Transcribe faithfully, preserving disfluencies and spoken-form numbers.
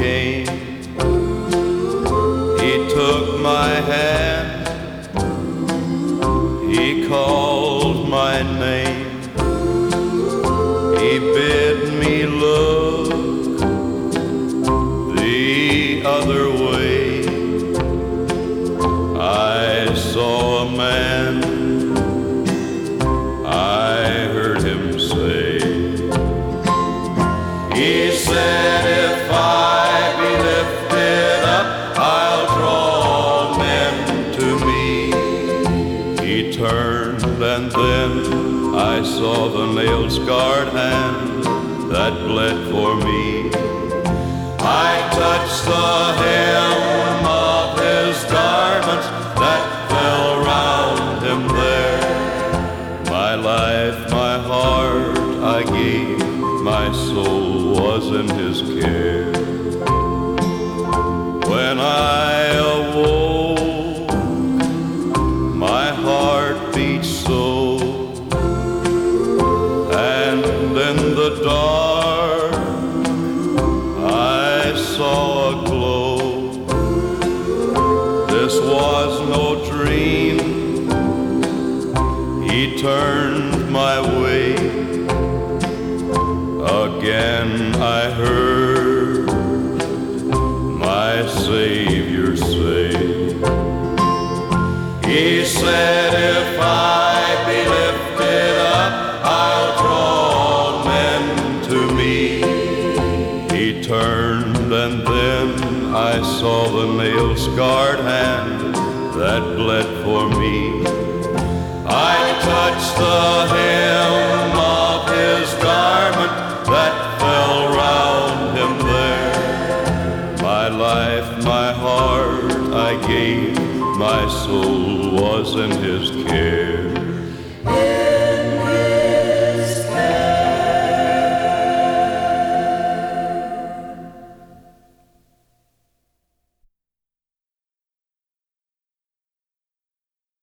came. He took my hand, he called my name. He bid me look the other way. I saw a man, I heard him say. He said, if I be lifted up, I'll draw men to me. He turned and then I saw the nail-scarred hand that bled for me. I touched the hem of his garment that fell round him there. My life, my heart I gave, my soul was in his care. When I awoke, my heart beat so, and in the dark I saw a glow. This was no dream, he turned my way. Again I heard my Savior say. He said, if I be lifted up, I'll draw men to me. He turned and then I saw the nail-scarred hand that bled for me. I touched the hem of his garment that fell round him there. My life, my heart I gave, my soul was in his care.